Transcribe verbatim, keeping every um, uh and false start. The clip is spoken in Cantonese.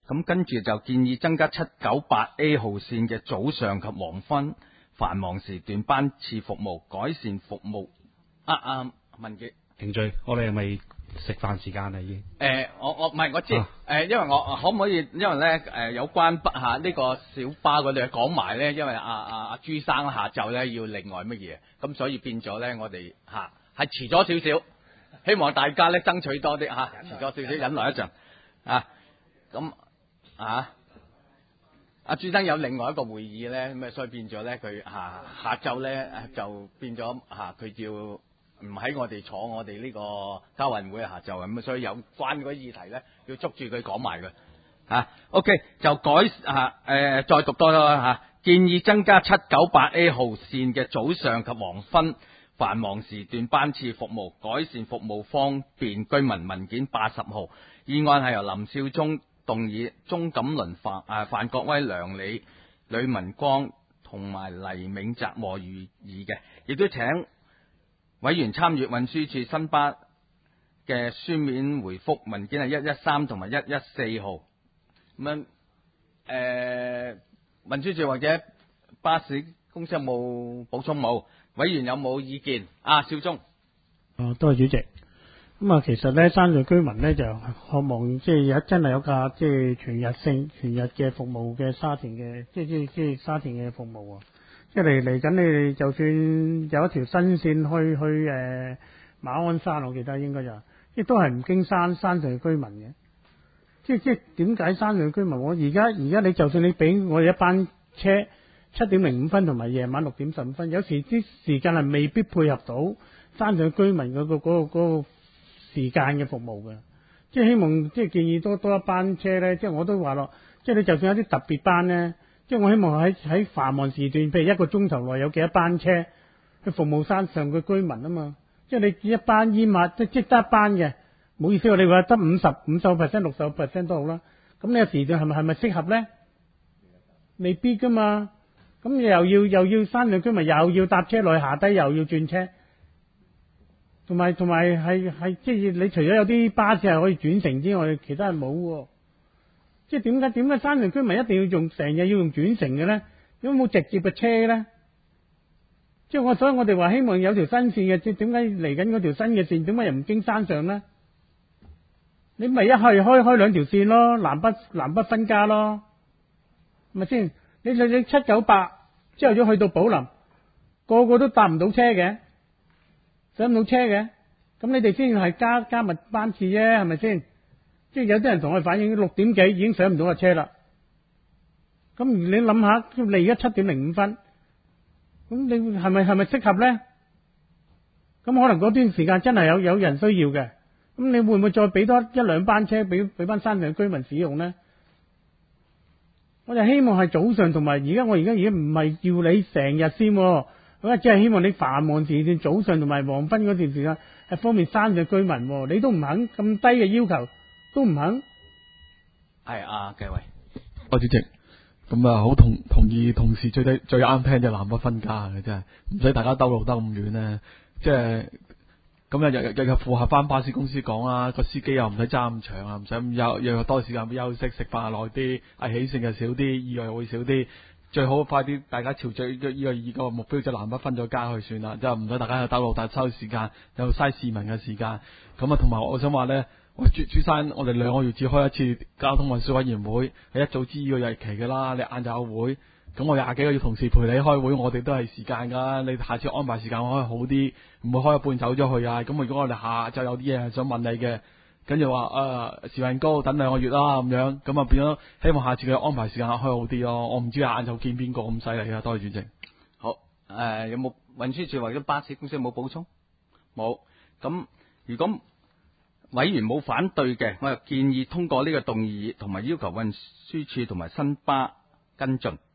咁跟住就建議增加七九八 A 號線嘅早上及黃昏繁忙時段班次服務，改善服務。啊啊，文傑， 程序，我哋係咪食飯時間啦已經？ 誒，我我唔係我知，誒、 啊， 因為我可唔可以，因為咧誒有關不下呢個小巴嗰度講埋咧，因為阿阿阿朱生下晝咧要另外乜嘢，咁所以變咗咧我哋嚇係遲咗少少，希望大家咧爭取多啲嚇，遲咗少少忍耐一陣啊，咁啊。阿朱生有另外一個會議咧，咁啊，所以變咗咧，佢下下晝咧就變咗嚇，佢要唔喺我哋坐我哋呢個交運會下晝咁，所以有關嗰啲議題咧，要捉住佢講埋佢嚇。OK，就改嚇誒、呃，再讀多啦嚇。建議增加七九八 A 號線嘅早上及黃昏繁忙時段班次服務，改善服務方便居民。文件八十號，議案係由林少忠動議，鍾錦麟、范啊范國威、梁理、呂文光同埋黎銘澤和予議嘅，亦都請委員參閱運輸署新巴嘅書面回覆，文件係一一三同埋一一四號。咁樣誒，運輸署或者巴士公司有冇補充？冇？委員有冇意見？啊，少忠。 哦，多謝主席。咁啊，其實咧，山上居民咧就渴望即係有真係有架即係全日性、全日嘅服務嘅沙田嘅，即係即係即係沙田嘅服務啊！即係嚟嚟緊，你哋就算有一條新線去去誒、呃、馬鞍山，我記得應該就亦都係唔經山山上居民嘅。即係即係點解山上居民？我而家而家你就算你俾我哋一班車七點零五分同埋夜晚六點十五分，有時啲時間係未必配合到山上居民嗰、嗰個嗰、嗰個嗰、嗰個時間嘅服務嘅。即係希望即係建議多多一班車咧，即係我都話咯，即係你就算有啲特別班咧，即係我希望喺喺繁忙時段，譬如一個鐘頭內有幾多班車去服務山上嘅居民啊嘛。即係你一班煙物即即得一班嘅，唔好意思，我哋話得五十五十 percent 六十 percent 都好啦。咁呢個時段係咪係咪適合咧？未必噶嘛。咁又要又要山上居民又要搭車落去下低，又要轉車。同埋同埋係係即係你除咗有啲巴士係可以轉乘之外，其他係冇喎。即係點解點解山上居民一定要用成日要用轉乘嘅咧？有冇直接嘅車咧？即係我所以我哋話希望有條新線嘅，即係點解嚟緊嗰條新嘅線點解又唔經山上咧？你咪一係開開兩條線咯，南北南北分家咯，係咪先？你你你七九八之後咗去到寶林，個個都搭唔到車嘅。上唔到車嘅，咁你哋先係加加密班次啫，係咪先？即係有啲人同我反映六點幾已經上唔到架車啦。咁你諗下，你而家七點零五分，咁你係咪係咪適合咧？咁可能嗰段時間真係有有人需要嘅，咁你會唔會再俾多一兩班車俾俾翻山上居民使用咧？我就希望係早上同埋而家我而家而家唔係要你成日先。咁啊，即係希望你繁忙時段早上同埋黃昏嗰段時間係方便山上居民，你都唔肯咁低嘅要求，都唔肯。 係啊，繼位。 我主席，咁啊好同同意同事最低最啱聽就南北分家嘅，真係唔使大家兜路兜咁遠咧。即係咁啊，日日日日符合翻巴士公司講啦，個司機又唔使揸咁長啊，唔使咁休又多時間休息，食飯耐啲，危險性又少啲，意外會少啲。最好快啲，大家朝着呢個呢個目標就南北分咗家去算啦，就唔使大家去兜路，但係收時間又嘥市民嘅時間。咁啊，同埋我想話咧，喂朱朱生，我哋兩個月至開一次交通運輸委員會，係一早知呢個日期噶啦。你晏晝有會，咁我廿幾個月同事陪你開會，我哋都係時間噶。你下次安排時間可以好啲，唔會開一半走咗去啊。咁如果我哋下晝有啲嘢係想問你嘅。跟住話誒時運高等兩個月啦咁樣，咁啊變咗希望下次佢安排時間開好啲咯。我唔知晏晝見邊個咁犀利啊！多謝主席。 好誒、呃，有冇運輸署或者巴士公司有冇補充？冇。咁如果委員冇反對嘅，我就建議通過呢個動議，同埋要求運輸署同埋新巴跟進。